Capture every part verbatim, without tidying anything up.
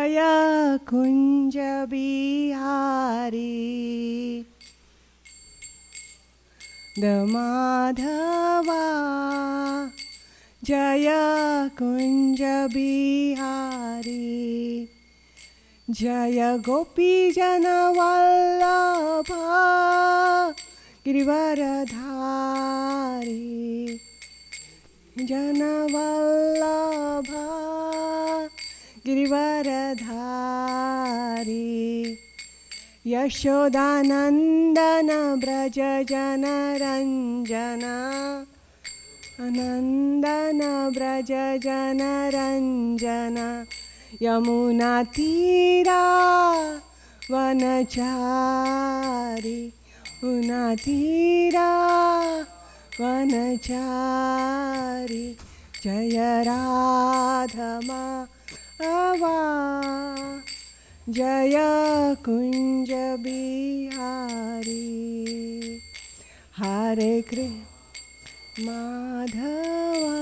जय कुंज बिहारी माधवा जय कुंज बिहारी जय गोपी जन वल्लभ गिरिवरधारी जन वल्लभ गिरिवरधारी यशोदानंदन ब्रज जन रंजन नंदन ब्रज जन रंजन यमुना तीरा वनचारी यमुना तीरा वनचारी जय राधमा अवा जय कुंज बिहारी हरे कृष्ण माधवा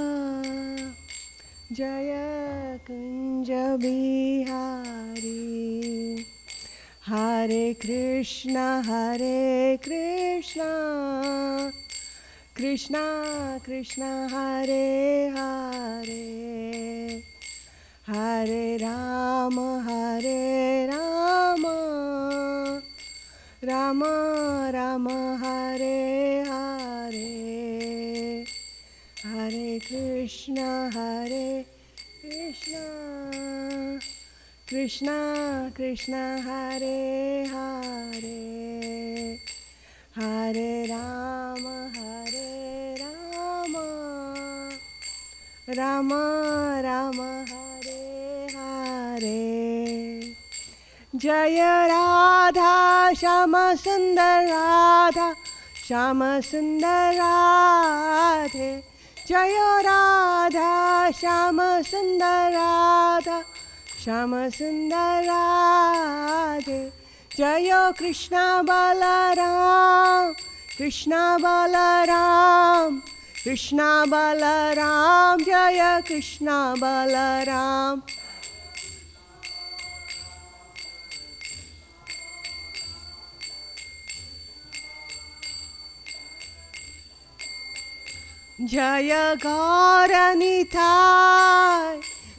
जय कुंज बिहारी हरे कृष्ण हरे कृष्ण कृष्ण कृष्ण हरे हरे हरे राम हरे राम राम राम हरे हरे हरे कृष्ण हरे कृष्ण कृष्ण कृष्ण हरे हरे हरे राम हरे राम राम राम हरे हरे जय राधा श्याम सुंदर राधा श्याम सुंदर राधे जय राधा श्याम सुंदर राधा श्याम सुंदर राधे जय कृष्ण बलराम कृष्ण बलराम कृष्ण बलराम जय कृष्ण बलराम जय गौरनिताय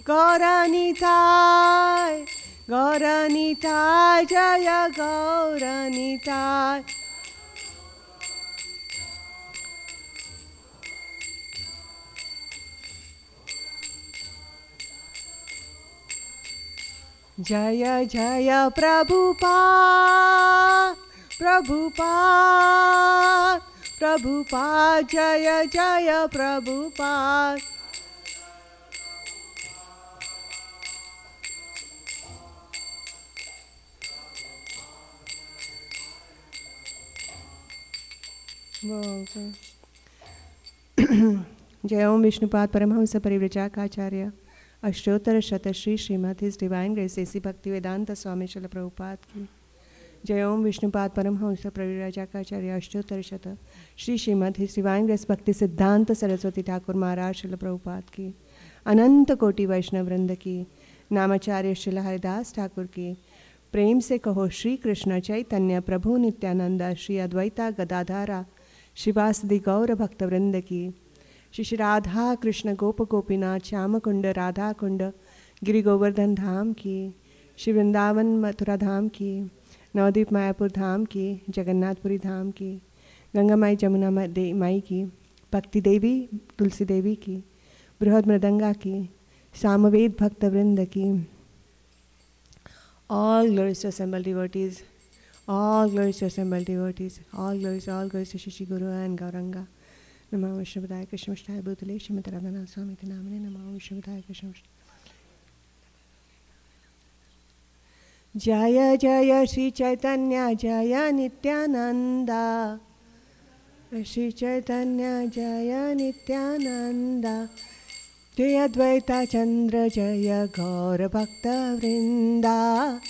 गौरनिताय गौरनिताय जय गौरनिताय जय जय प्रभुपाद प्रभुपाद प्रभुपाद जय जय प्रभुपाद जय ओम Vishnupad Paramhans Parivrajakacharya Ashtottara Shata Shri Srimad his divine grace A C Bhaktivedanta स्वामी शिल प्रभुपाद की जय ओम Vishnupad Paramhans Parivrajakacharya Ashtottara Shata Shri Srimad his divine grace Bhaktisiddhanta Saraswati Thakur महाराज शिल प्रभुपाद की अनंत कोटि वैष्णव वृंद की नामाचार्य शिल हरिदास ठाकुर की प्रेम से कहो श्री कृष्ण चैतन्य प्रभु नित्यानंद श्री अद्वैता गदाधारा शिवासदि गौर भक्त वृंद की श्री श्री राधा कृष्ण गोप गोपीनाथ श्याम कुंड राधा कुंड गिरि गोवर्धन धाम की श्री वृंदावन मथुरा धाम की नवदीप मायापुर धाम की जगन्नाथपुरी धाम की गंगा माई जमुना माई की भक्ति देवी तुलसी देवी की बृहद मृदंगा की सामवेद भक्त वृंद की all glories to assembled devotees all glories to assembled devotees all glories all glories to Shishi Guru and Gauranga Namo Vishnupadaya Krishna Vishnupadaya Bhutale Srimati Radhanath Swami Ti Namane Namo Vishnupadaya Krishna Vishnupadaya Jaya Jaya Shri Chaitanya Jaya Nityananda Shri Chaitanya Jaya Nityananda Jaya Advaita Chandra Jaya Gaura Bhakta Vrinda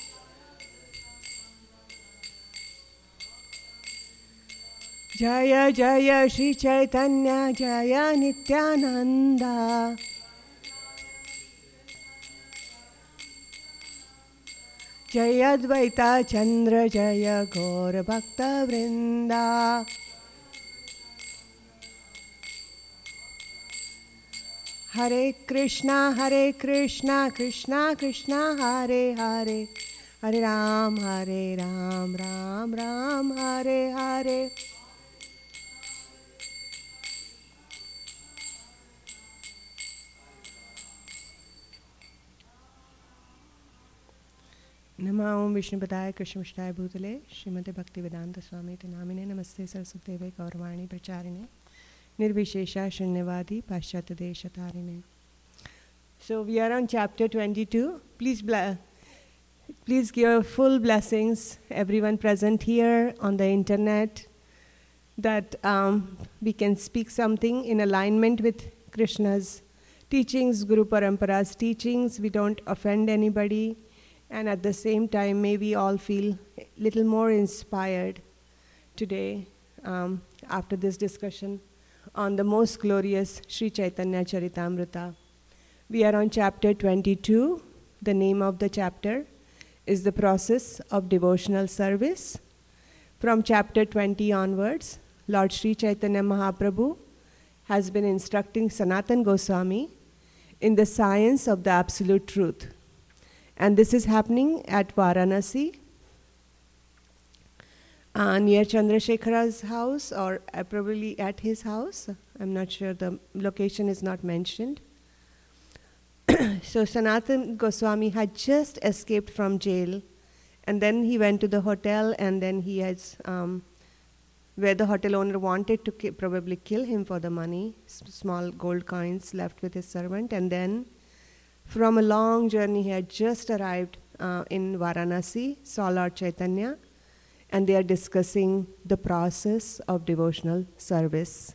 Jaya Jaya Shri Chaitanya Jaya Nityananda Jai Advaita Chandra Jaya Gaur Bhakta Vrinda. Hare Krishna, Hare Krishna, Krishna Krishna, Hare Hare, Hare Ram, Hare Ram, Ram Ram, Hare Hare. Nama Om Vishnupadaya Krishnamashtaye Bhutale Srimate Bhaktivedanta Swami Namine Namaste Saraswateve Gauravani Pracharine Nirvishesha Shunyavadi Paschatya Deshatarine. So we are on chapter twenty-two. Please, bla- please give full blessings everyone present here on the internet, that um, we can speak something in alignment with Krishna's teachings, Guru Parampara's teachings. We don't offend anybody. And at the same time, may we all feel a little more inspired today um, after this discussion on the most glorious Sri Chaitanya Charitamrita. We are on chapter twenty-two. The name of the chapter is The Process of Devotional Service. From chapter twenty onwards, Lord Sri Chaitanya Mahaprabhu has been instructing Sanatana Goswami in the science of the absolute truth. And this is happening at Varanasi, uh, near Chandrasekhara's house, or uh, probably at his house. I'm not sure, the location is not mentioned. So Sanatana Goswami had just escaped from jail, and then he went to the hotel, and then he has, um, where the hotel owner wanted to ki- probably kill him for the money, s- small gold coins left with his servant, and then from a long journey, he had just arrived uh, in Varanasi, saw Lord Chaitanya, and they are discussing the process of devotional service.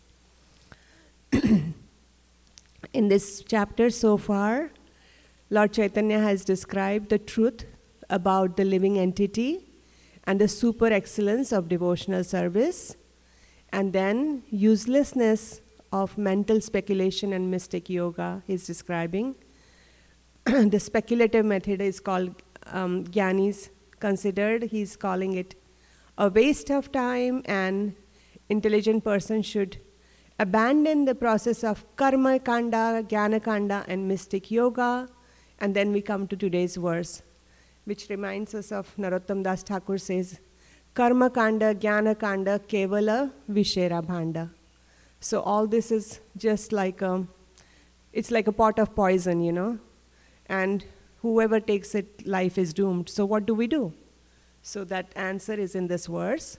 In this chapter so far, Lord Chaitanya has described the truth about the living entity and the super excellence of devotional service, and then uselessness of mental speculation and mystic yoga he's describing. The speculative method is called um, Jnanis considered. He's calling it a waste of time, and intelligent person should abandon the process of karma kanda, jnana kanda, and mystic yoga. And then we come to today's verse, which reminds us of Narottam Das Thakur says, karma kanda, jnana kanda, kevala vishera bhanda. So all this is just like a, it's like a pot of poison, you know. And whoever takes it, life is doomed. So what do we do? So that answer is in this verse.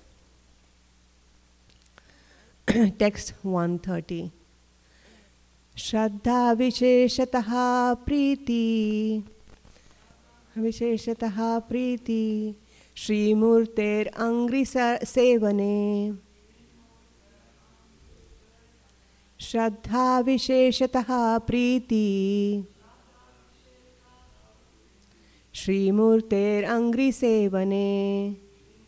Text one thirty. Shraddha visheshataha priti visheshataha priti Shri Murter Angri Sevane. Shraddha visheshataha priti Shri Murter Angri Sevane.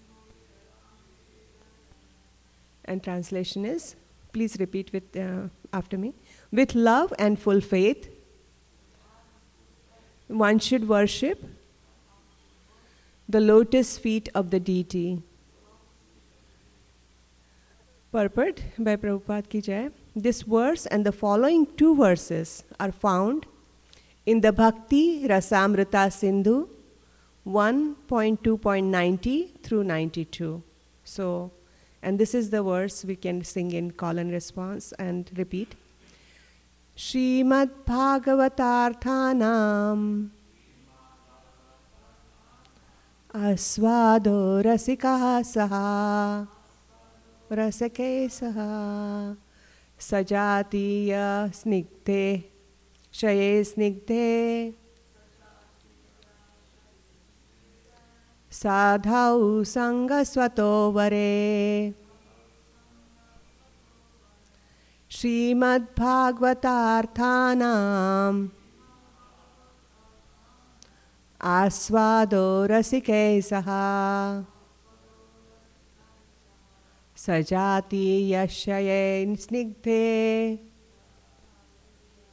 And translation is, please repeat with uh, after me. With love and full faith, one should worship the lotus feet of the deity. Purport by Prabhupada Ki Jai. This verse and the following two verses are found in the Bhakti Rasamrita Sindhu one point two point ninety through ninety-two. So, and this is the verse we can sing in call and response and repeat. Srimad Bhagavatarthanam Aswado Rasika Saha Rasake Saha Sajatiya Snigdhe Shaye Snigdhe Sadhau Sangha Swato Vare. Srimad Bhagavatarthanam Aswado Rasike Saha Sajati Yashaye Snigdhe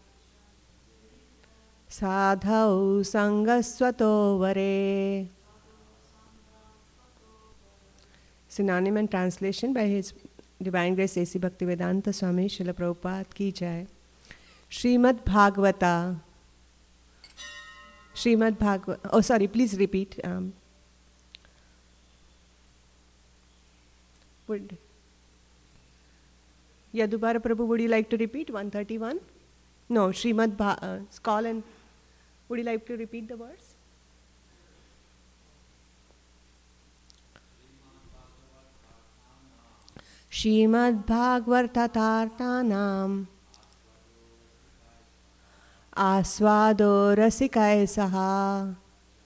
Sadhau Sangaswato Vare. Synonym and translation by His Divine Grace A C Bhaktivedanta Swami Srila Prabhupada ki jai. Srimad Bhagavata. Srimad Bhagavata. Oh, sorry, please repeat. Um, would Yadubara Prabhu, would you like to repeat one thirty-one? No, Srimad Bha- uh, Call and would you like to repeat the verse? Srimad Bhagavatarthanam Aswado Rasikaya Saha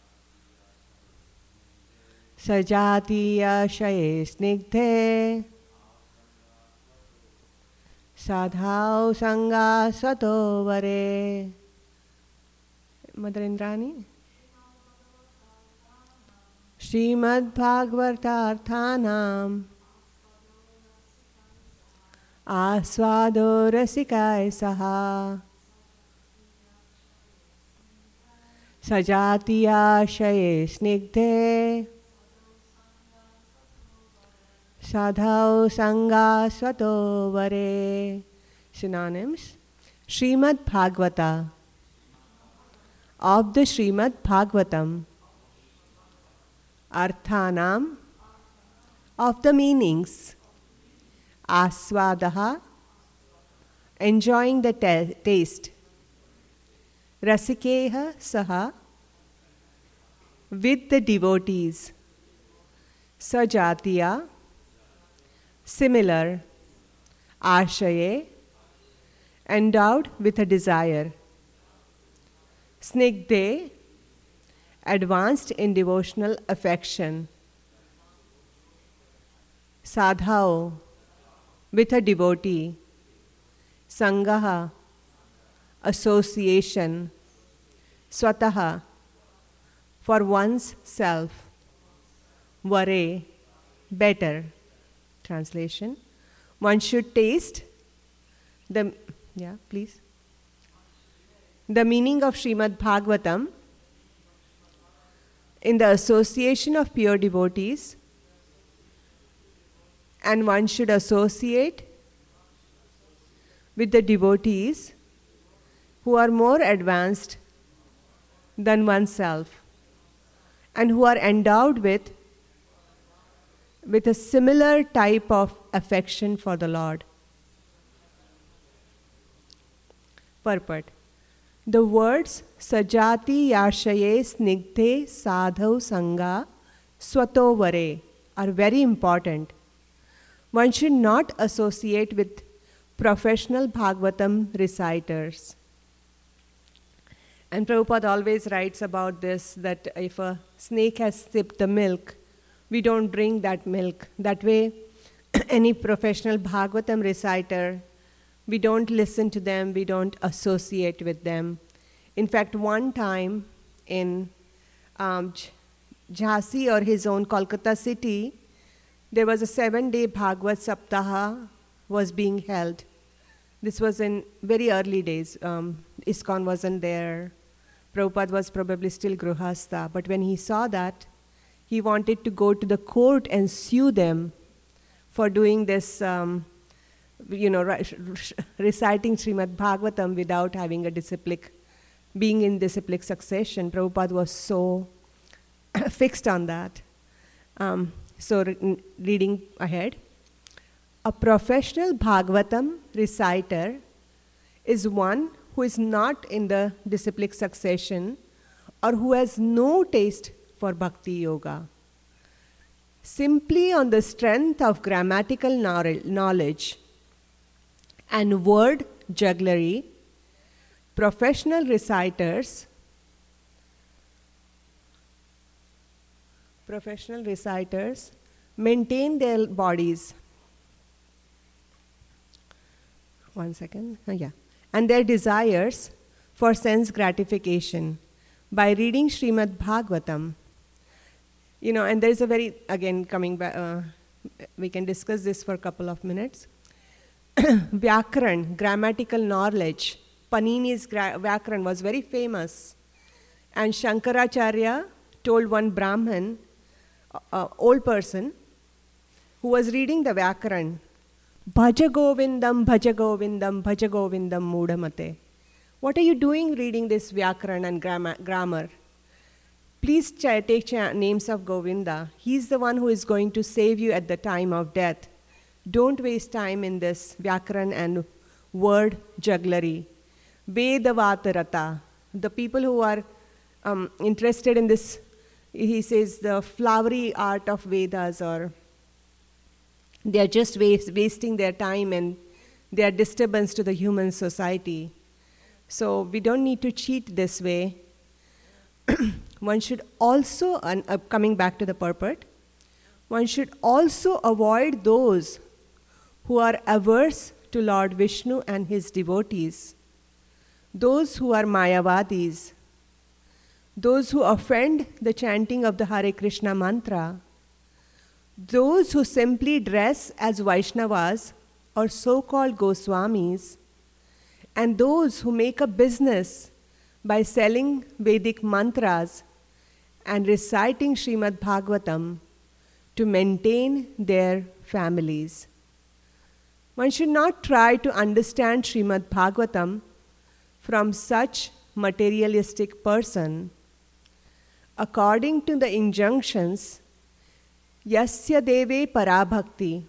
Sajatiya Shaye Snigdhe Sadhau Sangha Swato Vare. Mother Indrani. Srimad Bhagavatarthanam Aswado Rasikaya Saha Sajatiya Shaye Snigdhe Sadhau Sangha Swato Vare. Synonyms. Srimad Bhagavata. Of the Srimad Bhagavatam. Arthanam. Of the meanings. Aswadaha. Enjoying the ta- taste. Rasikeha Saha. With the devotees. Sajatiya. Similar. Ashaye. Endowed with a desire. Snigdhe. Advanced in devotional affection. Sadhao. With a devotee. Sangaha. Association. Swataha. For one's self. Vare. Better. Translation. One should taste the, yeah, please. The meaning of Srimad Bhagavatam in the association of pure devotees, and one should associate with the devotees who are more advanced than oneself and who are endowed with with a similar type of affection for the Lord. Purport. The words Sajati Yashaye Snigdhe Sadhau Sangha Swato Vare are very important. One should not associate with professional Bhagavatam reciters. And Prabhupada always writes about this, that if a snake has sipped the milk, we don't drink that milk. That way, any professional Bhagavatam reciter, we don't listen to them, we don't associate with them. In fact, one time in um, Jhansi or his own Kolkata city, there was a seven-day Bhagavad Saptaha was being held. This was in very early days. Um, ISKCON wasn't there. Prabhupada was probably still Gruhastha. But when he saw that, he wanted to go to the court and sue them for doing this, um, you know, reciting Srimad Bhagavatam without having a disciplic, being in disciplic succession. Prabhupada was so fixed on that. Um, so re- reading ahead. A professional Bhagavatam reciter is one who is not in the disciplic succession or who has no taste for bhakti yoga. Simply on the strength of grammatical knowledge and word jugglery, professional reciters professional reciters maintain their bodies. One second. Oh, yeah. And their desires for sense gratification by reading Srimad Bhagavatam. You know, and there's a very, again, coming back, uh, we can discuss this for a couple of minutes. Vyakaran, grammatical knowledge. Panini's gra- Vyakaran was very famous. And Shankaracharya told one Brahmin, uh, old person, who was reading the Vyakaran, Bhaja Govindam, Bhaja Govindam, Bhaja Govindam Mudhamate. What are you doing reading this Vyakaran and grammar? Please ch- take ch- names of Govinda. He's the one who is going to save you at the time of death. Don't waste time in this Vyakaran and word jugglery. Vedavatarata. The people who are um, interested in this, he says, the flowery art of Vedas, or they are just waste, wasting their time and they are disturbance to the human society. So we don't need to cheat this way. One should also, uh, coming back to the purport, one should also avoid those who are averse to Lord Vishnu and his devotees, those who are Mayavadis, those who offend the chanting of the Hare Krishna mantra, those who simply dress as Vaishnavas or so-called Goswamis, and those who make a business by selling Vedic mantras and reciting Srimad Bhagavatam to maintain their families. One should not try to understand Srimad Bhagavatam from such materialistic person. According to the injunctions, Yasya Deve Parabhakti,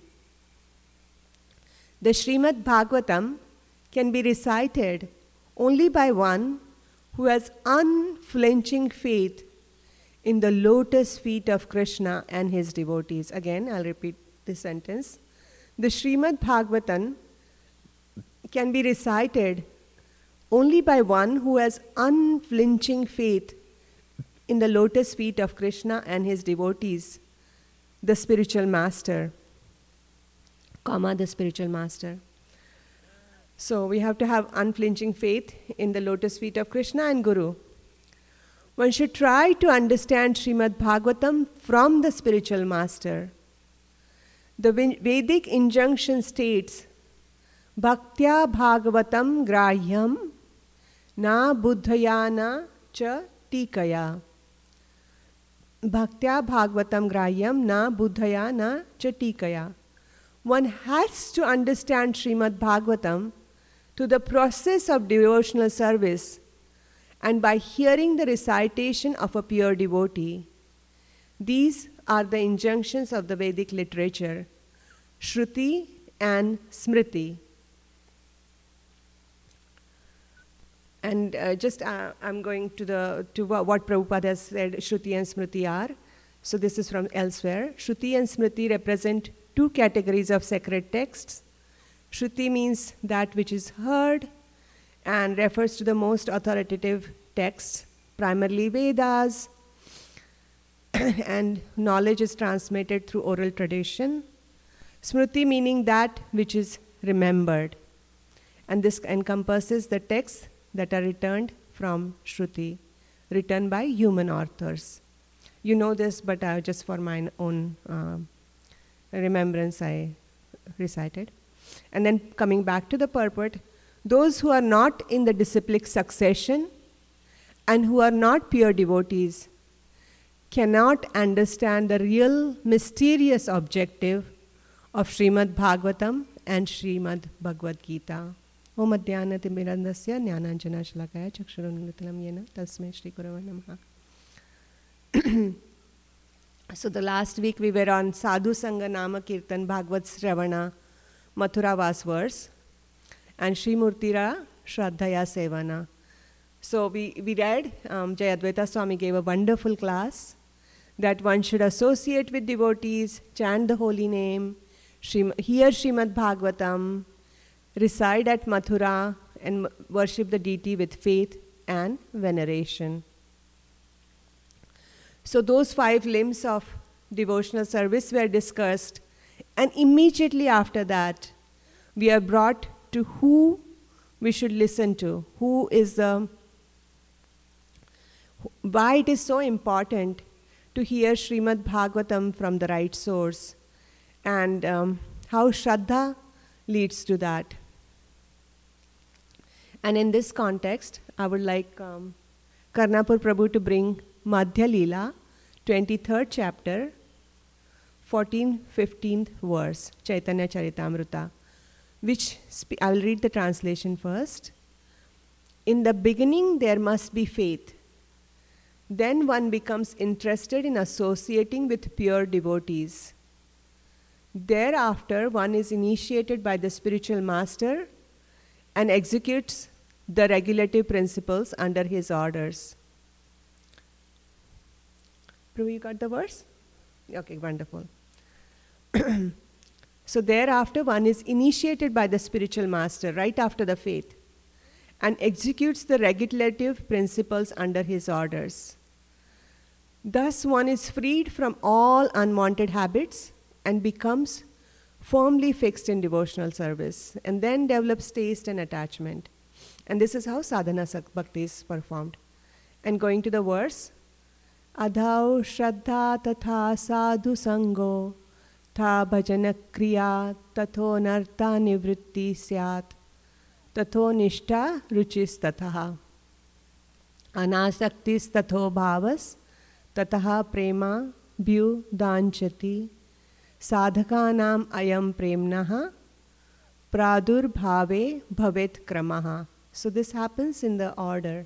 the Srimad Bhagavatam can be recited only by one who has unflinching faith in the lotus feet of Krishna and his devotees. Again, I'll repeat this sentence. The Srimad Bhagavatam can be recited only by one who has unflinching faith in the lotus feet of Krishna and his devotees, the spiritual master, comma, the spiritual master. So we have to have unflinching faith in the lotus feet of Krishna and Guru. One should try to understand Srimad Bhagavatam from the spiritual master. The Vedic injunction states, Bhaktya Bhagavatam Grahyam Na Buddhaya Na Cha Tikaya. Bhaktya Bhagavatam Grahyam Na Buddhaya Na Cha Tikaya. One has to understand Srimad Bhagavatam to the process of devotional service and by hearing the recitation of a pure devotee. These are the injunctions of the Vedic literature, Shruti and Smriti. And uh, just uh, I'm going to the to what Prabhupada has said Shruti and Smriti are. So this is from elsewhere. Shruti and Smriti represent two categories of sacred texts. Shruti means that which is heard and refers to the most authoritative texts, primarily Vedas, and knowledge is transmitted through oral tradition. Smriti meaning that which is remembered. And this encompasses the texts that are returned from Shruti, written by human authors. You know this, but uh, just for my own uh, remembrance, I recited. And then coming back to the purport, those who are not in the disciplic succession and who are not pure devotees cannot understand the real mysterious objective of Srimad Bhagavatam and Srimad Bhagavad Gita. Om Adhyana Timirandasya Jnananjana Shalakaya Chakshurunmritam Yena Tasmai Shri Gurave Namaha. So the last week we were on Sadhu Sangha Nama Kirtan Bhagavad Sravana Mathura Vas verse and Sri Murtira Shraddhaya Sevana. So we, we read, um, Jayadvaita Swami gave a wonderful class that one should associate with devotees, chant the holy name, Shri, hear Srimad Bhagavatam, reside at Mathura and worship the deity with faith and veneration. So those five limbs of devotional service were discussed, and immediately after that, we are brought to who we should listen to, who is the, why it is so important to hear Srimad Bhagavatam from the right source, and um, how Shraddha leads to that. And in this context, I would like um, Karnapur Prabhu to bring Madhya Leela, twenty-third chapter, fourteenth, fifteenth verse, Chaitanya Charitamrita, which spe- I'll read the translation first. In the beginning, there must be faith. Then one becomes interested in associating with pure devotees. Thereafter, one is initiated by the spiritual master and executes the regulative principles under his orders. Prabhu, you got the verse? Okay, wonderful. So thereafter, one is initiated by the spiritual master right after the faith and executes the regulative principles under his orders. Thus, one is freed from all unwanted habits and becomes firmly fixed in devotional service, and then develops taste and attachment. And this is how sadhana bhakti is performed. And going to the verse, Adhau Shraddha Tatha Sadhu Sango Tha Bhajana Kriya Tatho Narta Nivritti Syat Tatho Nishtha Ruchis Tatha Anasaktis Tatho Bhavas Tataha Prema Bhu Danchati Sadhakanam Ayam Premnaha Pradur Bhave Bhavet Kramaha. So this happens in the order.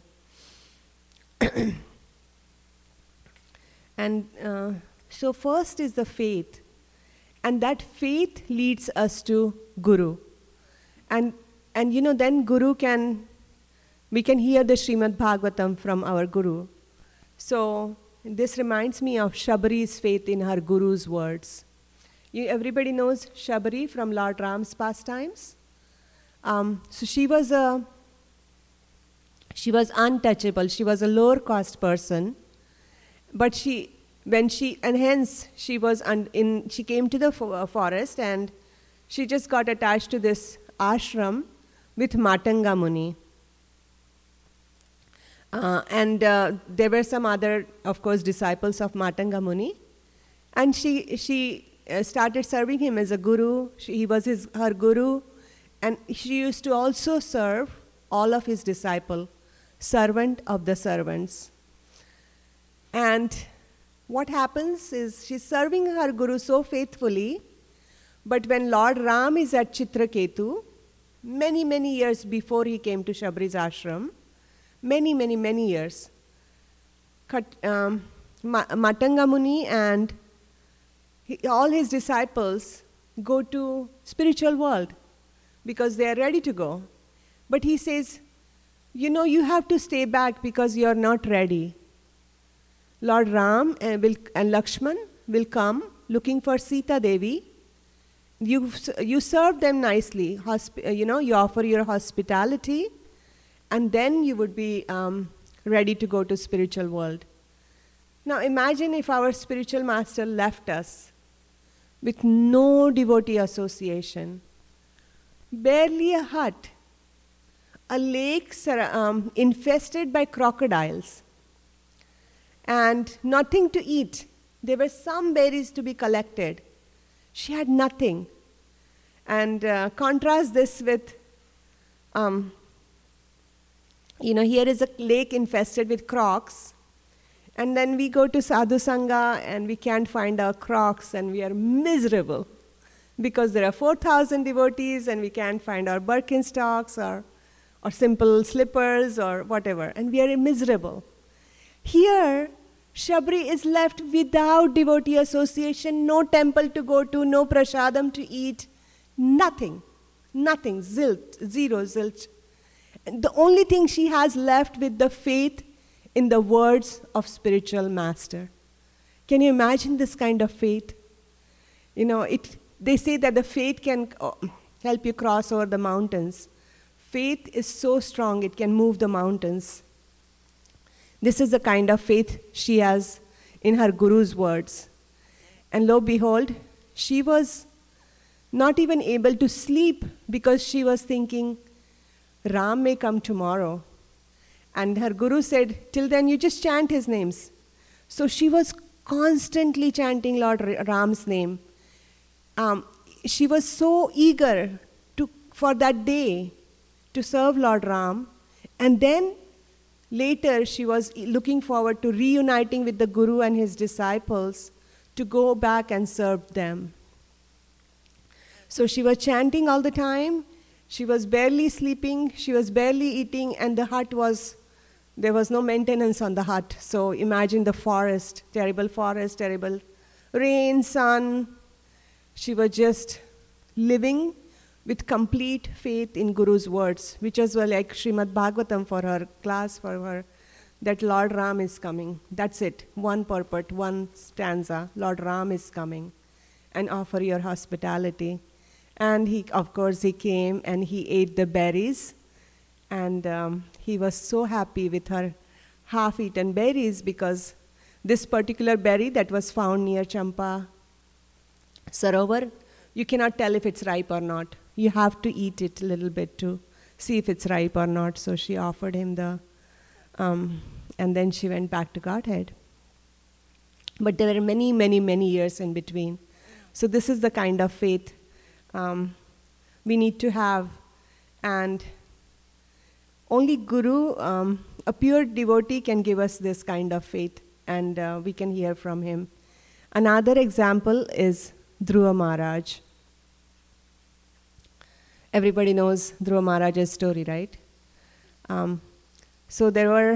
And uh, so first is the faith. And that faith leads us to Guru. And, and you know, then Guru can, we can hear the Srimad Bhagavatam from our Guru. So this reminds me of Shabari's faith in her Guru's words. You, everybody knows Shabari from Lord Ram's pastimes. Um, so she was a, she was untouchable. She was a lower caste person. But she, when she, and hence she was un, in, she came to the fo- forest and she just got attached to this ashram with Matanga Muni. Uh, and uh, there were some other, of course, disciples of Matanga Muni. And she, she uh, started serving him as a guru. She, he was his, her guru. And she used to also serve all of his disciples, servant of the servants. And what happens is she's serving her guru so faithfully, but when Lord Ram is at Chitraketu, many, many years before he came to Shabari's ashram, many, many, many years, um, Matanga Muni and he, all his disciples go to spiritual world because they are ready to go. But he says, you know, you have to stay back because you are not ready. Lord Ram and, will, and Lakshman will come looking for Sita Devi. You, you serve them nicely. Hospi- you know, you offer your hospitality, and then you would be um, ready to go to spiritual world. Now imagine if our spiritual master left us with no devotee association, barely a hut, a lake um, infested by crocodiles, and nothing to eat. There were some berries to be collected. She had nothing. And uh, contrast this with, um, you know, here is a lake infested with crocs, and then we go to Sadhu Sangha and we can't find our crocs and we are miserable because there are four thousand devotees and we can't find our Birkenstocks or, or simple slippers or whatever, and we are miserable. Here, Shabari is left without devotee association, no temple to go to, no prasadam to eat, nothing, nothing, zilt, zero, zilch. And the only thing she has left with the faith in the words of spiritual master. Can you imagine this kind of faith? You know, it. They say that the faith can help you cross over the mountains. Faith is so strong, it can move the mountains. This is the kind of faith she has in her guru's words. And lo behold, she was not even able to sleep because she was thinking, Ram may come tomorrow. And her guru said, till then you just chant his names. So she was constantly chanting Lord Ram's name. Um, she was so eager to, for that day to serve Lord Ram. And then later, she was looking forward to reuniting with the Guru and his disciples to go back and serve them. So she was chanting all the time. She was barely sleeping. She was barely eating. And the hut was, there was no maintenance on the hut. So imagine the forest, terrible forest, terrible rain, sun. She was just living with complete faith in Guru's words, which was well like Srimad Bhagavatam for her class, for her, that Lord Ram is coming. That's it. One purport, one stanza. Lord Ram is coming and offer your hospitality. And he, of course, he came and he ate the berries. And um, he was so happy with her half-eaten berries because this particular berry that was found near Champa Sarovar, you cannot tell if it's ripe or not. You have to eat it a little bit to see if it's ripe or not. So she offered him the, um, and then she went back to Godhead. But there were many, many, many years in between. So this is the kind of faith um, we need to have. And only Guru, um, a pure devotee, can give us this kind of faith, and uh, we can hear from him. Another example is Dhruva Maharaj. Everybody knows Dhruva Maharaj's story, right? Um, so there were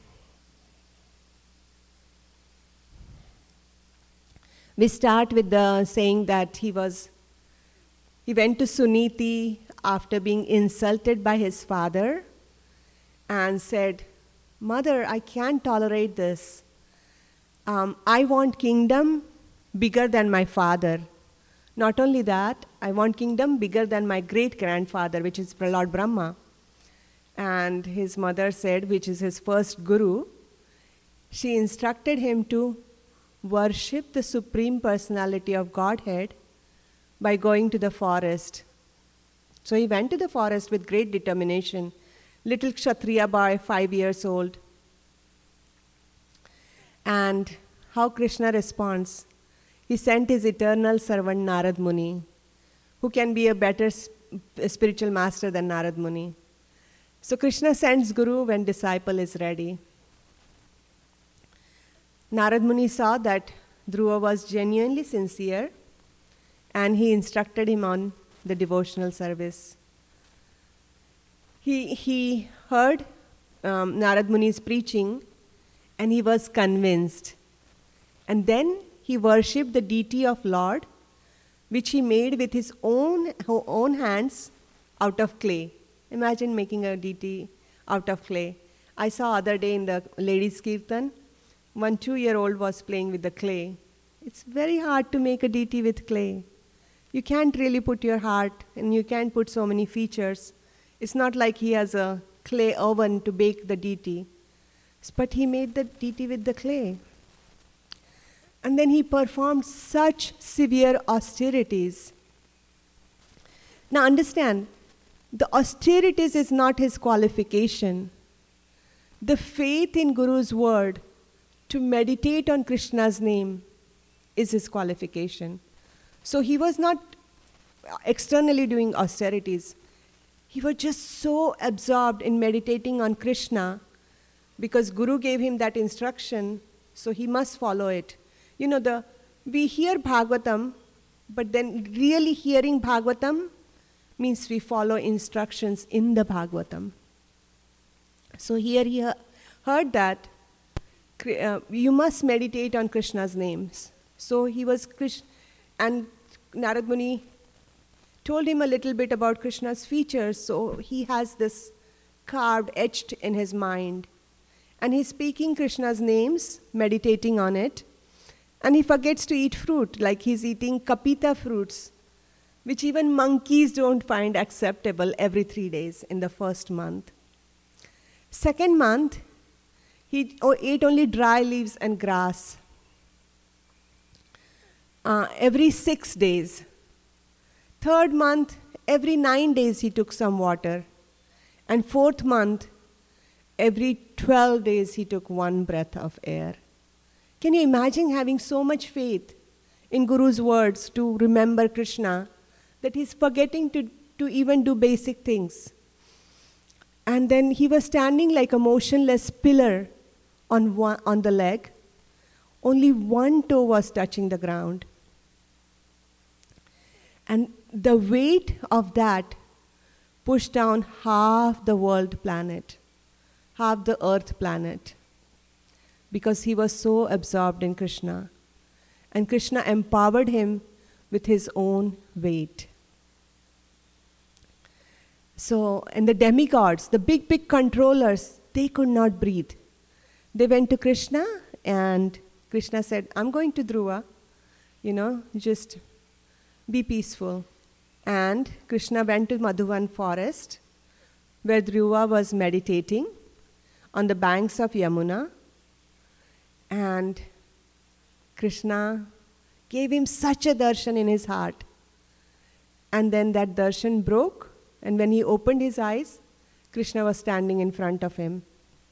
we start with the saying that he was he went to Suniti after being insulted by his father and said, "Mother, I can't tolerate this. Um, I want kingdom bigger than my father. Not only that, I want kingdom bigger than my great-grandfather, which is Prahlad Brahma." And his mother said, which is his first guru, she instructed him to worship the Supreme Personality of Godhead by going to the forest. So he went to the forest with great determination. Little Kshatriya boy, five years old. And how Krishna responds? He sent his eternal servant Narad Muni, who can be a better spiritual master than Narad Muni. So Krishna sends Guru when disciple is ready. Narad Muni saw that Dhruva was genuinely sincere, and he instructed him on the devotional service. He, he heard um, Narad Muni's preaching, and he was convinced. And then he worshipped the deity of Lord, which he made with his own, own hands out of clay. Imagine making a deity out of clay. I saw other day in the ladies' kirtan, one two-year-old was playing with the clay. It's very hard to make a deity with clay. You can't really put your heart, and you can't put so many features. It's not like he has a clay oven to bake the deity. But he made the deity with the clay. And then he performed such severe austerities. Now understand, the austerities is not his qualification. The faith in Guru's word to meditate on Krishna's name is his qualification. So he was not externally doing austerities. He was just so absorbed in meditating on Krishna because Guru gave him that instruction, so he must follow it. You know, the we hear Bhagavatam, but then really hearing Bhagavatam means we follow instructions in the Bhagavatam. So here he heard that uh, you must meditate on Krishna's names. So he was Krishna, and Narad Muni told him a little bit about Krishna's features, so he has this carved, etched in his mind. And he's speaking Krishna's names, meditating on it, and he forgets to eat fruit, like he's eating kapita fruits, which even monkeys don't find acceptable every three days in the first month. Second month, he ate only dry leaves and grass. Uh, every six days. Third month, every nine days he took some water. And fourth month, every twelve days he took one breath of air. Can you imagine having so much faith in Guru's words to remember Krishna that he's forgetting to, to even do basic things? And then he was standing like a motionless pillar on, one, on the leg, Only one toe was touching the ground. And the weight of that pushed down half the world planet, half the earth planet, because he was so absorbed in Krishna. And Krishna empowered him with his own weight. So, and the demigods, the big, big controllers, they could not breathe. They went to Krishna, and Krishna said, I'm going to Dhruva, you know, just be peaceful. And Krishna went to Madhuvan forest, where Dhruva was meditating on the banks of Yamuna. And Krishna gave him such a darshan in his heart. And then that darshan broke, and when he opened his eyes, Krishna was standing in front of him.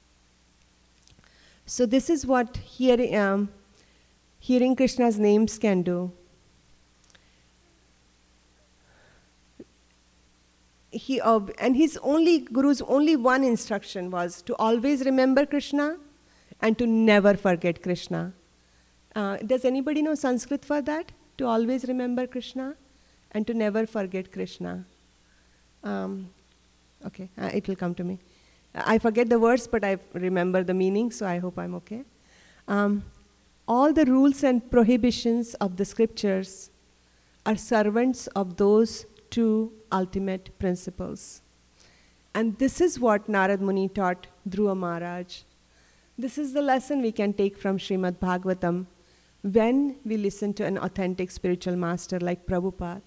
So this is what hearing, um, hearing Krishna's names can do. He, uh, and his only, Guru's only one instruction was to always remember Krishna and to never forget Krishna. Uh, does anybody know Sanskrit for that? To always remember Krishna and to never forget Krishna. Um, okay, uh, it will come to me. I forget the words, but I remember the meaning, so I hope I'm okay. Um, all the rules and prohibitions of the scriptures are servants of those two ultimate principles. And this is what Narad Muni taught Dhruva Maharaj. This is the lesson we can take from Srimad Bhagavatam when we listen to an authentic spiritual master like Prabhupada.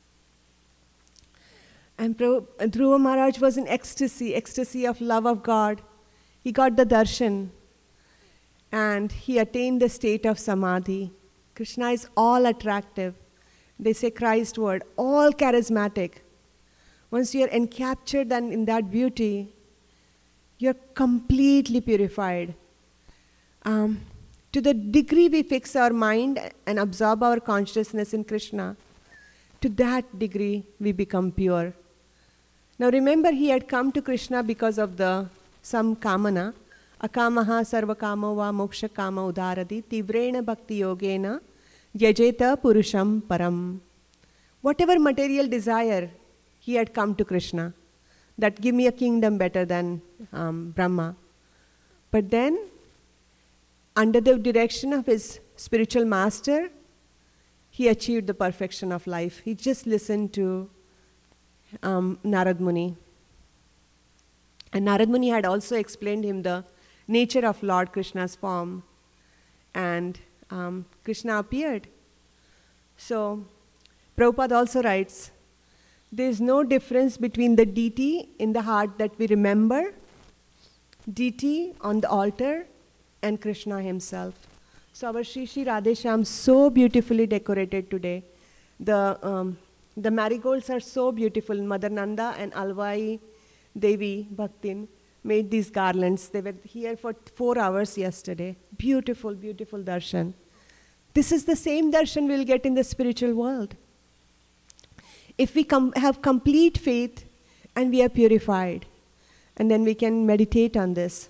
And Dhruva Maharaj was in ecstasy, ecstasy of love of God. He got the darshan and he attained the state of samadhi. Krishna is all attractive. They say Christ word, all charismatic. Once you are encaptured and in that beauty, you are completely purified. Um, to the degree we fix our mind and absorb our consciousness in Krishna, to that degree we become pure. Now remember, he had come to Krishna because of the some kamana. Akamaha sarvakamo va moksha kama udaradi tivrena bhakti yogena yajeta purusham param. Whatever material desire, he had come to Krishna. That give me a kingdom better than um, Brahma. But then, under the direction of his spiritual master, he achieved the perfection of life. He just listened to um, Narad Muni. And Narad Muni had also explained him the nature of Lord Krishna's form. And um, Krishna appeared. So, Prabhupada also writes, there is no difference between the deity in the heart that we remember, deity on the altar, and Krishna himself. So our Shri Shri Radheshyam so beautifully decorated today. The um, the marigolds are so beautiful. Mother Nanda and Alvai Devi Bhaktin made these garlands. They were here for four hours yesterday. Beautiful, beautiful darshan. This is the same darshan we'll get in the spiritual world. If we com- have complete faith and we are purified, and then we can meditate on this.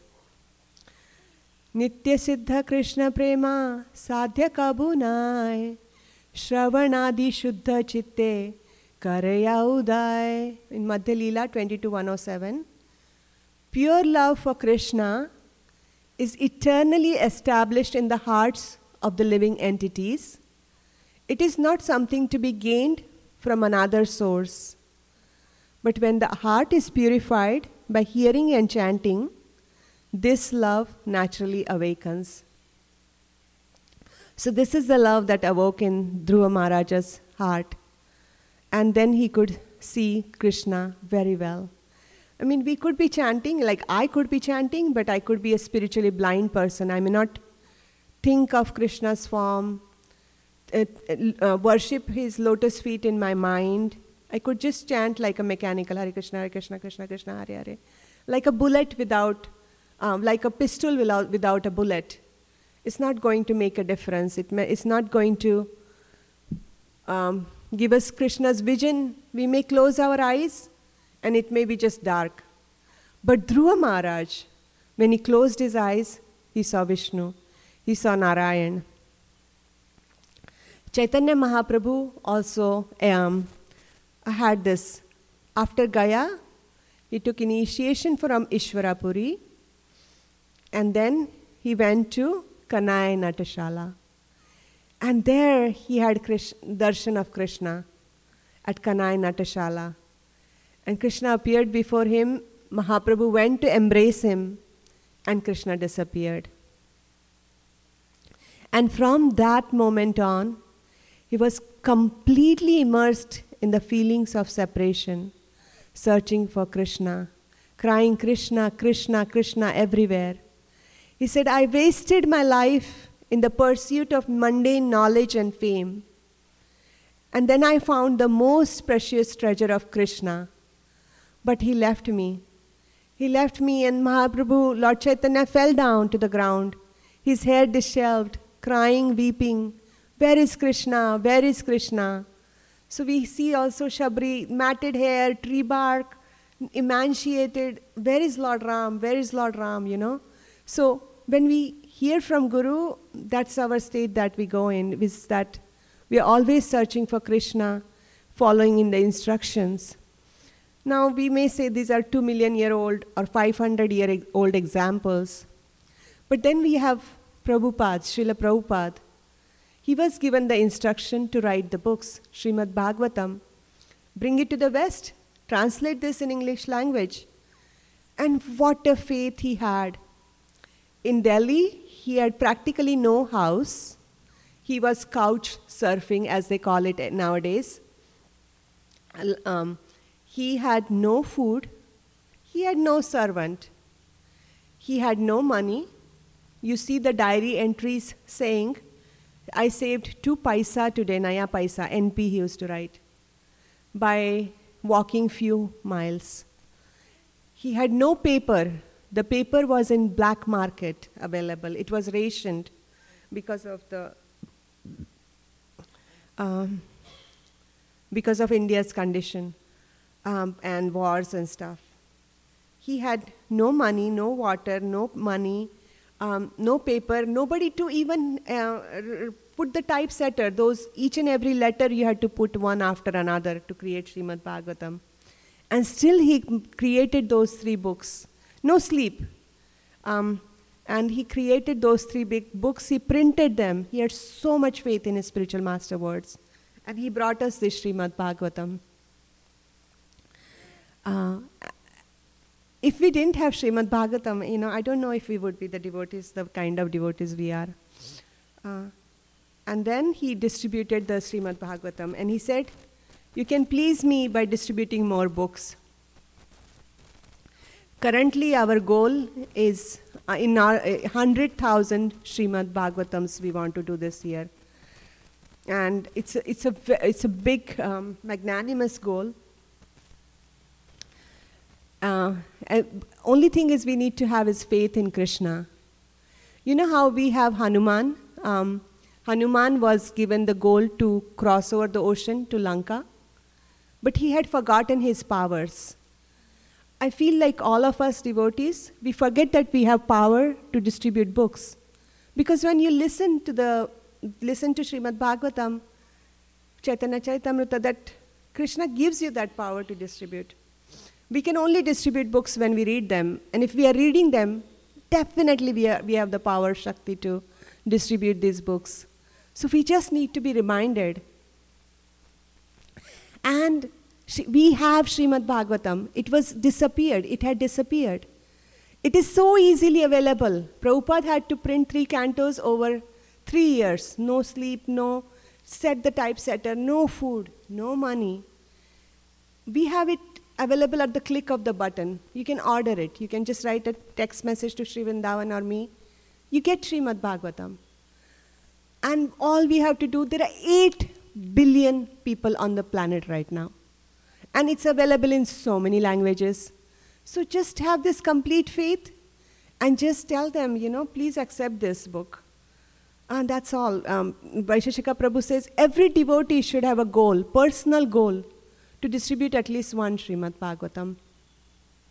Nitya Siddha Krishna Prema Sadhya Kabunai Shravanadi Shuddha Chitte Karaya Udai. In Madhya Leela twenty-two one oh seven. Pure love for Krishna is eternally established in the hearts of the living entities. It is not something to be gained from another source. But when the heart is purified by hearing and chanting, this love naturally awakens. So this is the love that awoke in Dhruva Maharaj's heart. And then he could see Krishna very well. I mean, we could be chanting, like I could be chanting, but I could be a spiritually blind person. I may not think of Krishna's form, uh, uh, worship his lotus feet in my mind. I could just chant like a mechanical, Hare Krishna, Hare Krishna, Krishna Krishna, Hare Hare. Like a bullet without, um, like a pistol without, without a bullet. It's not going to make a difference. It may, it's not going to um, give us Krishna's vision. We may close our eyes and it may be just dark. But Dhruva Maharaj, when he closed his eyes, he saw Vishnu. He he saw Narayan. Chaitanya Mahaprabhu also um, had this. After Gaya, he took initiation from Ishwarapuri, and then he went to Kanai Natashala. And there he had Krish- darshan of Krishna at Kanai Natashala. And Krishna appeared before him. Mahaprabhu went to embrace him, and Krishna disappeared. And from that moment on, he was completely immersed in the feelings of separation, searching for Krishna, crying Krishna, Krishna, Krishna everywhere. He said, I wasted my life in the pursuit of mundane knowledge and fame. And then I found the most precious treasure of Krishna. But he left me. He left me, and Mahaprabhu, Lord Chaitanya, fell down to the ground, his hair disheveled, crying, weeping, where is Krishna? Where is Krishna? So we see also Shabri, matted hair, tree bark, emaciated. Where is Lord Ram? Where is Lord Ram? You know. So when we hear from Guru, that's our state that we go in, is that we are always searching for Krishna, following in the instructions. Now we may say these are two million year old or five hundred year old examples. But then we have Prabhupada, Srila Prabhupada. He was given the instruction to write the books, Srimad Bhagavatam. Bring it to the West, translate this in English language. And what a faith he had. In Delhi, he had practically no house. He was couch surfing, as they call it nowadays. Um, he had no food. He had no servant. He had no money. You see the diary entries saying, I saved two paisa today, naya paisa, N P he used to write, by walking few miles. He had no paper. The paper was in black market available. It was rationed because of the um, because of India's condition um, and wars and stuff. He had no money, no water, no money, um, no paper, nobody to even uh, put the typesetter. Those each and every letter you had to put one after another to create Srimad Bhagavatam. And still he created those three books. No sleep. Um, and he created those three big books. He printed them. He had so much faith in his spiritual master words. And he brought us this Srimad Bhagavatam. Uh, if we didn't have Srimad Bhagavatam, you know, I don't know if we would be the devotees, the kind of devotees we are. Uh, and then he distributed the Srimad Bhagavatam. And he said, you can please me by distributing more books. Currently, our goal is uh, in our uh, one hundred thousand Srimad Bhagavatams we want to do this year. And it's a, it's a, it's a big, um, magnanimous goal. Uh, only thing is we need to have is faith in Krishna. You know how we have Hanuman? Um, Hanuman was given the goal to cross over the ocean to Lanka, but he had forgotten his powers. I feel like all of us devotees, we forget that we have power to distribute books. Because when you listen to the listen to Srimad Bhagavatam, Chaitanya Charitamrita, that Krishna gives you that power to distribute. We can only distribute books when we read them. And if we are reading them, definitely we, are, we have the power, Shakti, to distribute these books. So we just need to be reminded. And we have Srimad Bhagavatam. It was disappeared. It had disappeared. It is so easily available. Prabhupada had to print three cantos over three years. No sleep, no set the typesetter, no food, no money. We have it available at the click of the button. You can order it. You can just write a text message to Sri Vrindavan or me. You get Srimad Bhagavatam. And all we have to do, there are eight billion people on the planet right now. And it's available in so many languages. So just have this complete faith and just tell them, you know, please accept this book. And that's all. Um, Vaisheshika Prabhu says every devotee should have a goal, personal goal, to distribute at least one Srimad Bhagavatam.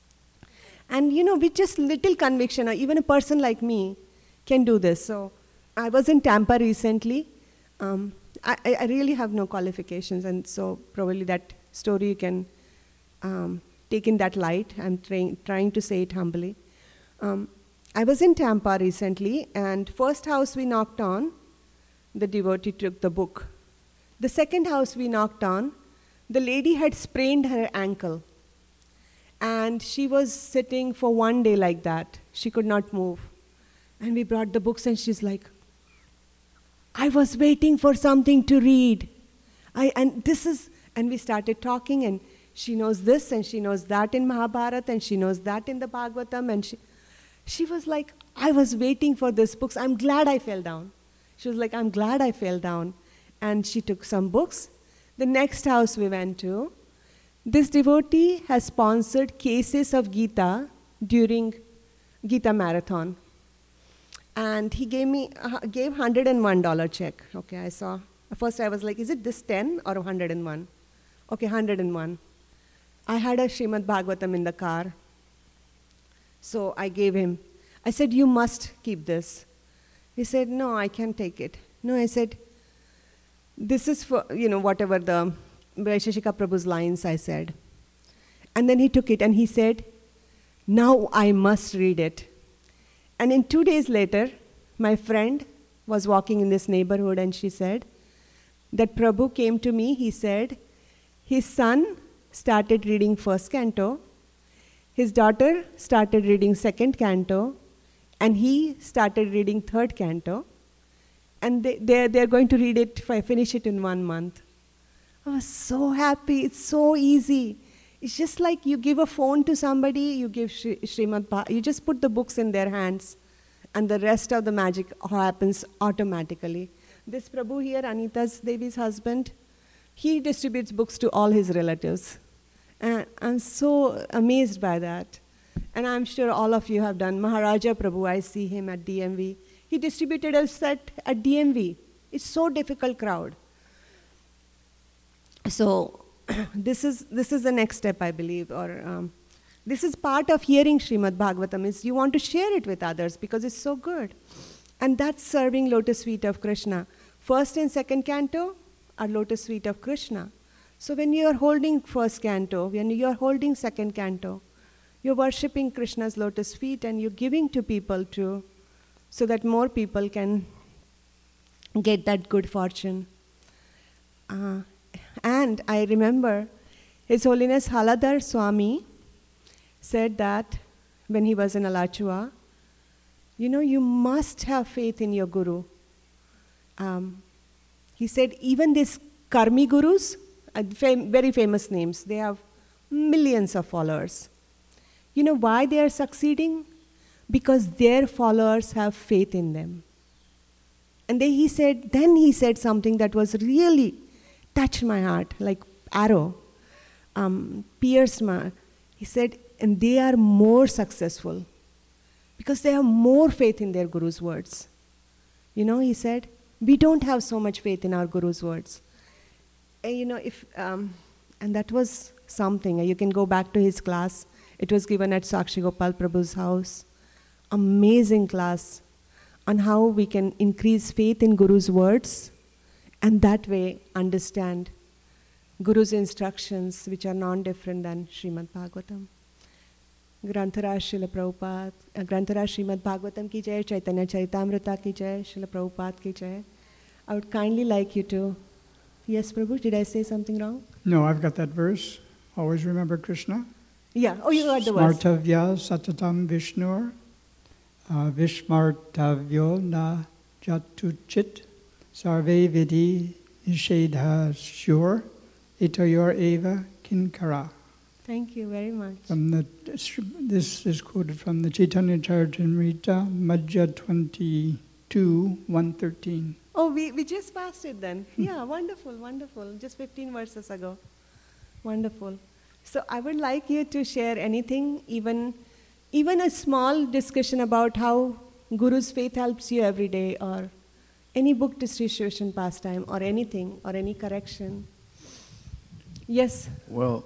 And, you know, with just little conviction, or even a person like me can do this. So I was in Tampa recently. Um, I, I really have no qualifications, and so probably that story you can um, take in that light. I'm trying, trying to say it humbly. Um, I was in Tampa recently, and first house we knocked on, the devotee took the book. The second house we knocked on, the lady had sprained her ankle. And she was sitting for one day like that. She could not move. And we brought the books, and she's like, I was waiting for something to read. I, and this is, and we started talking, and she knows this, and she knows that in Mahabharata, and she knows that in the Bhagavatam, and she, she was like, I was waiting for this books. I'm glad I fell down. She was like, I'm glad I fell down. And she took some books. The next house we went to, this devotee has sponsored cases of Gita during Gita Marathon. And he gave me, uh, gave one hundred one dollars check. Okay, I saw. First I was like, is it this ten or one hundred one? Okay, one hundred one. I had a Srimad Bhagavatam in the car. So I gave him. I said, you must keep this. He said, no, I can't take it. No, I said, this is for, you know, whatever the Vaisheshika Prabhu's lines I said. And then he took it and he said, now I must read it. And in two days later, my friend was walking in this neighborhood and she said that Prabhu came to me, he said, his son started reading first canto, his daughter started reading second canto, and he started reading third canto, and they, they're, they're going to read it, if I finish it in one month. I was so happy, it's so easy. It's just like you give a phone to somebody, you give Shri, Srimad Bhagavatam, you just put the books in their hands, and the rest of the magic happens automatically. This Prabhu here, Anita's Devi's husband, he distributes books to all his relatives. And I'm so amazed by that. And I'm sure all of you have done. Maharaja Prabhu, I see him at D M V. He distributed a set at D M V. It's so difficult crowd. So this is this is the next step, I believe, or um, this is part of hearing Srimad Bhagavatam, is you want to share it with others because it's so good. And that's serving lotus feet of Krishna. First and second canto are lotus feet of Krishna. So when you are holding first canto, when you are holding second canto, you're worshipping Krishna's lotus feet and you're giving to people too, so that more people can get that good fortune. Uh, and I remember His Holiness Haladhar Swami said that when he was in Alachua, you know, you must have faith in your guru. Um, he said even these Karmi gurus, uh, fam- very famous names, they have millions of followers. You know why they are succeeding? Because their followers have faith in them. And then he said, then he said something that was really touched my heart, like arrow, um, pierced my. He said, and they are more successful because they have more faith in their guru's words. You know, he said, we don't have so much faith in our guru's words. And, you know, if um, and that was something. You can go back to his class. It was given at Sakshi Gopal Prabhu's house. Amazing class on how we can increase faith in Guru's words and that way understand Guru's instructions, which are non-different than Srimad Bhagavatam. Grantaraj Srila Prabhupada, uh, Grantaraj Srimad Bhagavatam ki jai, Chaitanya Charitamrita ki jai, Srila Prabhupada ki jai. I would kindly like you to, yes Prabhu, did I say something wrong? No, I've got that verse. Always remember Krishna. Yeah, oh you got the verse. Smartavya satatam Vishnur, uh, Vishmartavyo na jatuchit, sarve vidi nishedha shur, itoyor eva kinkara. Thank you very much. From the, this is quoted from the Chaitanya Charitamrita, Madhya twenty-two, one thirteen. Oh, we, we just passed it then. Yeah, wonderful, wonderful. Just fifteen verses ago. Wonderful. So I would like you to share anything, even, even a small discussion about how Guru's faith helps you every day, or any book distribution pastime, or anything, or any correction. Yes? Well,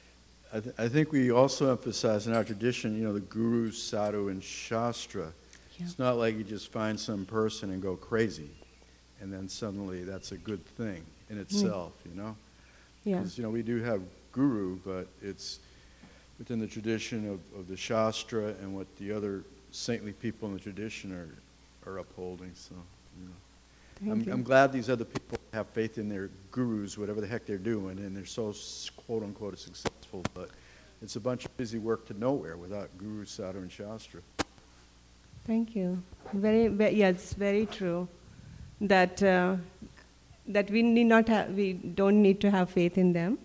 I, th- I think we also emphasize in our tradition, you know, the Guru, Sadhu, and Shastra. Yeah. It's not like you just find some person and go crazy, and then suddenly that's a good thing in itself, mm. you know? Yeah. Because, you know, we do have guru, but it's within the tradition of, of the Shastra and what the other saintly people in the tradition are, are upholding, so, you know. I'm, I'm glad these other people have faith in their gurus, whatever the heck they're doing, and they're so quote-unquote successful, but it's a bunch of busy work to nowhere without guru, sadhu, and shastra. Thank you. Very, very yeah, it's very true that uh, that we need not have, we don't need to have faith in them.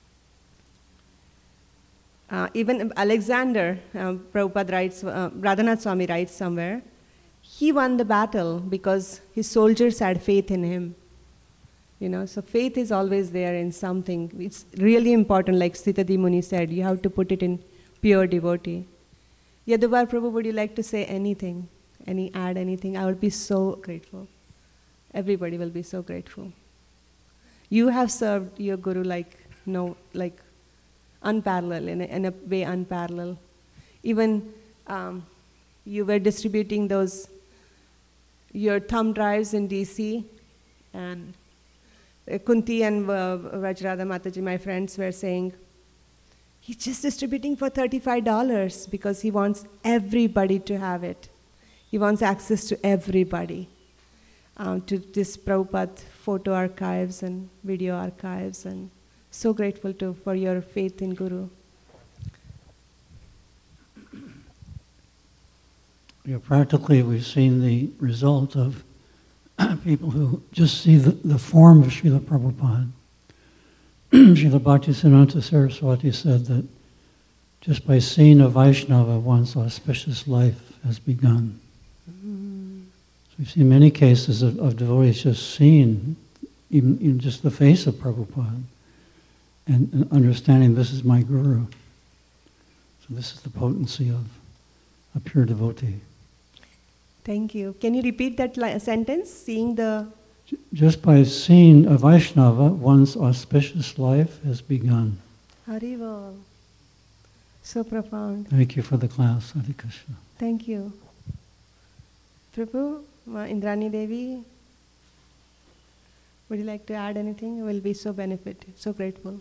Uh, even Alexander, uh, Prabhupada writes, uh, Radhanath Swami writes somewhere, he won the battle because his soldiers had faith in him. You know, so faith is always there in something. It's really important, like Sitadi Muni said, you have to put it in pure devotee. Yadubar Prabhu, would you like to say anything? Any add anything? I would be so grateful. Everybody will be so grateful. You have served your Guru like no, like unparalleled, in a, in a way unparalleled. Even um, you were distributing those, your thumb drives in D C, and Kunti and uh, Vajrada Mataji, my friends, were saying, he's just distributing for thirty-five dollars because he wants everybody to have it. He wants access to everybody, um, to this Prabhupada photo archives and video archives, and so grateful to for your faith in Guru. Yeah, practically we've seen the result of people who just see the, the form of Srila Prabhupada. Srila Bhaktisiddhanta Saraswati said that just by seeing a Vaishnava, one's auspicious life has begun. Mm. So we've seen many cases of, of devotees just seeing even, even just the face of Prabhupada and, and understanding this is my Guru. So this is the potency of a pure devotee. Thank you. Can you repeat that li- sentence? Seeing the... Just by seeing a Vaishnava, one's auspicious life has begun. Harival. So profound. Thank you for the class, Hare Krishna. Thank you. Prabhu, Ma Indrani Devi, would you like to add anything? We'll be so benefited, so grateful.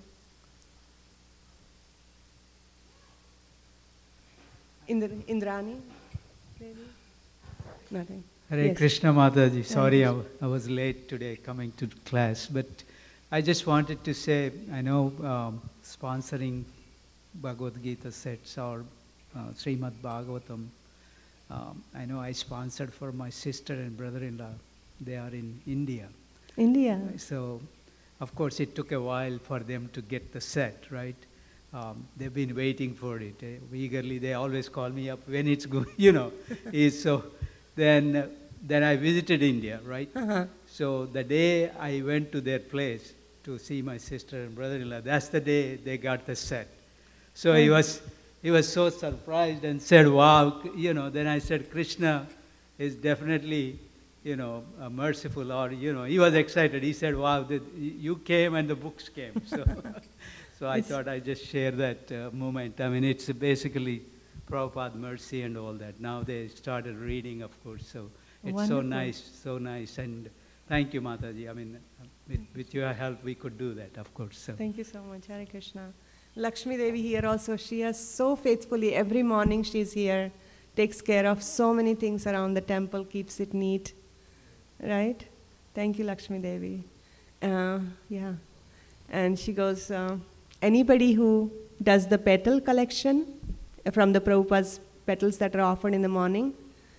Indra, Indrani Devi? Nothing. Hare Yes. Krishna Mataji, sorry I, Yes. w- I was late today coming to class, but I just wanted to say, I know um, sponsoring Bhagavad Gita sets or uh, Srimad Bhagavatam, um, I know I sponsored for my sister and brother-in-law. They are in India. India. So, of course, it took a while for them to get the set, right? Um, they've been waiting for it. Uh, eagerly, they always call me up when it's good, you know. is so. Then, uh, then I visited India, right? Uh-huh. So the day I went to their place to see my sister and brother-in-law, that's the day they got the set. So he was he was so surprised and said, "Wow!" You know. Then I said, "Krishna is definitely, you know, uh, merciful." Or you know, he was excited. He said, "Wow! The, you came and the books came." So, so I thought I'd just share that uh, moment. I mean, it's basically Prabhupada mercy and all that. Now they started reading, of course, so it's Wonderful. so nice, so nice. And thank you, Mataji. I mean, with, with your help, we could do that, of course. So. Thank you so much, Hare Krishna. Lakshmi Devi here also, she has so faithfully, every morning she's here, takes care of so many things around the temple, keeps it neat, right? Thank you, Lakshmi Devi. Uh, yeah. And she goes, uh, anybody who does the petal collection from the Prabhupada's petals that are offered in the morning,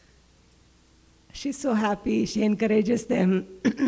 she's so happy, she encourages them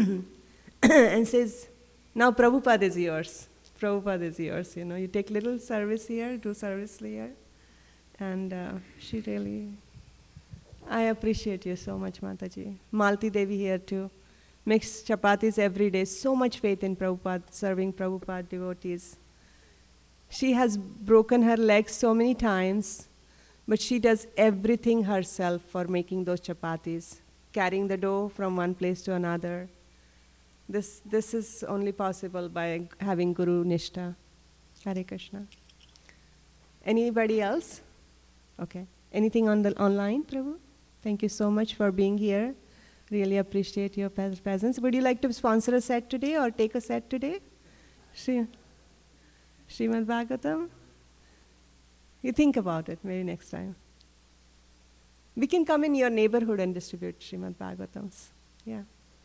and says, now Prabhupada is yours. Prabhupada is yours, you know. You take little service here, do service here. And uh, she really, I appreciate you so much, Mataji. Malti Devi here too. Makes chapatis every day. So much faith in Prabhupada, serving Prabhupada devotees. She has broken her legs so many times, but she does everything herself for making those chapatis, carrying the dough from one place to another. This this is only possible by having Guru Nishtha. Hare Krishna. Anybody else? Okay. Anything on the online, Prabhu? Thank you so much for being here. Really appreciate your pres- presence. Would you like to sponsor a set today or take a set today? Shri- Srimad Bhagavatam? You think about it, maybe next time. We can come in your neighborhood and distribute Srimad Bhagavatams. Yeah.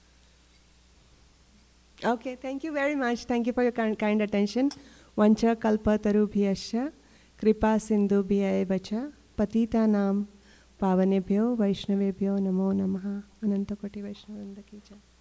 Okay, thank you very much. Thank you for your kind, kind attention. Vancha kalpa tarubhyasya kripa sindhubhya vacha patita nam pavanebhyo vaishnavebhyo namo namaha. Ananta koti Vaishnavrinda ki jai.